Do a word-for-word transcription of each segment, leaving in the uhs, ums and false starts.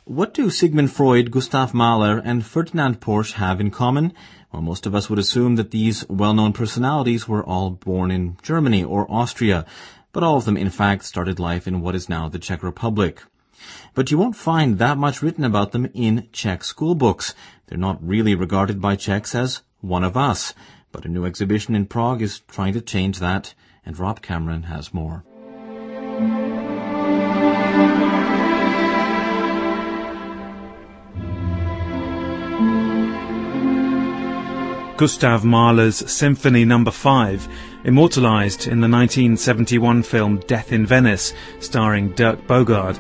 What do Sigmund Freud, Gustav Mahler, and Ferdinand Porsche have in common? Well, most of us would assume that these well-known personalities were all born in Germany or Austria, but all of them, in fact, started life in what is now the Czech Republic. But you won't find that much written about them in Czech school books. They're not really regarded by Czechs as one of us. But a new exhibition in Prague is trying to change that, and Rob Cameron has more. Gustav Mahler's Symphony Number five, immortalised in the nineteen seventy-one film Death in Venice, starring Dirk Bogarde.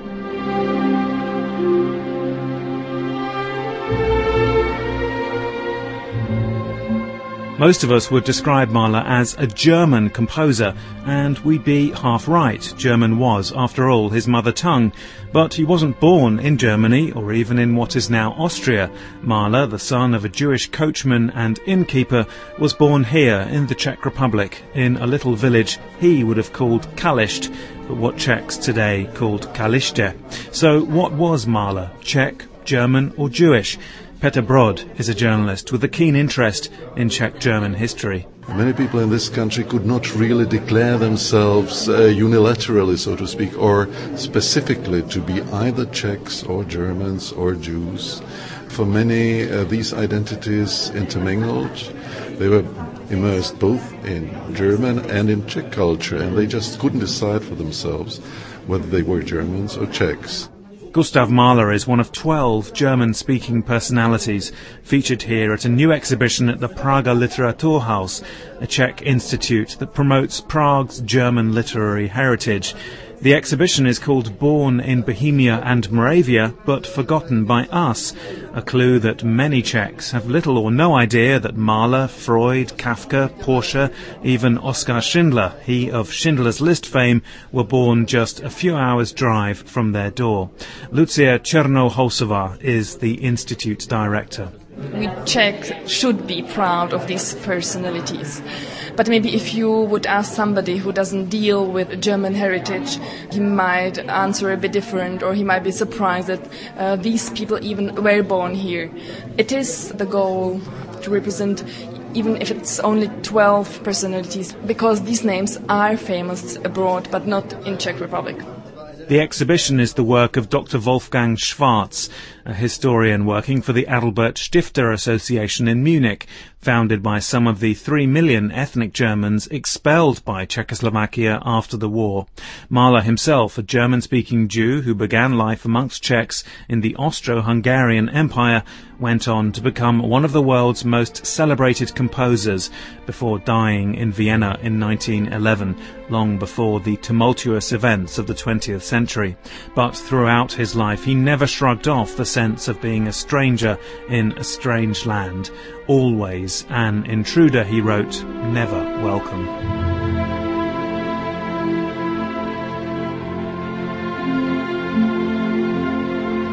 Most of us would describe Mahler as a German composer, and we'd be half right. German was, after all, his mother tongue. But he wasn't born in Germany, or even in what is now Austria. Mahler, the son of a Jewish coachman and innkeeper, was born here in the Czech Republic, in a little village he would have called Kalisht, but what Czechs today called Kalište. So what was Mahler? Czech, German, or Jewish? Petr Brod is a journalist with a keen interest in Czech-German history. Many people in this country could not really declare themselves uh, unilaterally, so to speak, or specifically to be either Czechs or Germans or Jews. For many, uh, these identities intermingled. They were immersed both in German and in Czech culture, and they just couldn't decide for themselves whether they were Germans or Czechs. Gustav Mahler is one of twelve German-speaking personalities featured here at a new exhibition at the Prager Literaturhaus, a Czech institute that promotes Prague's German literary heritage. The exhibition is called Born in Bohemia and Moravia, but Forgotten by Us, a clue that many Czechs have little or no idea that Mahler, Freud, Kafka, Porsche, even Oskar Schindler, he of Schindler's List fame, were born just a few hours' drive from their door. Lucia Chernohousova is the institute's director. We Czechs should be proud of these personalities. But maybe if you would ask somebody who doesn't deal with German heritage, he might answer a bit different, or he might be surprised that uh, these people even were born here. It is the goal to represent, even if it's only twelve personalities, because these names are famous abroad, but not in Czech Republic. The exhibition is the work of Doctor Wolfgang Schwarz, a historian working for the Adalbert Stifter Association in Munich, founded by some of the three million ethnic Germans expelled by Czechoslovakia after the war. Mahler himself, a German-speaking Jew who began life amongst Czechs in the Austro-Hungarian Empire, went on to become one of the world's most celebrated composers before dying in Vienna in nineteen eleven, long before the tumultuous events of the twentieth century. But throughout his life he never shrugged off the sense of being a stranger in a strange land. Always an intruder, he wrote, never welcome.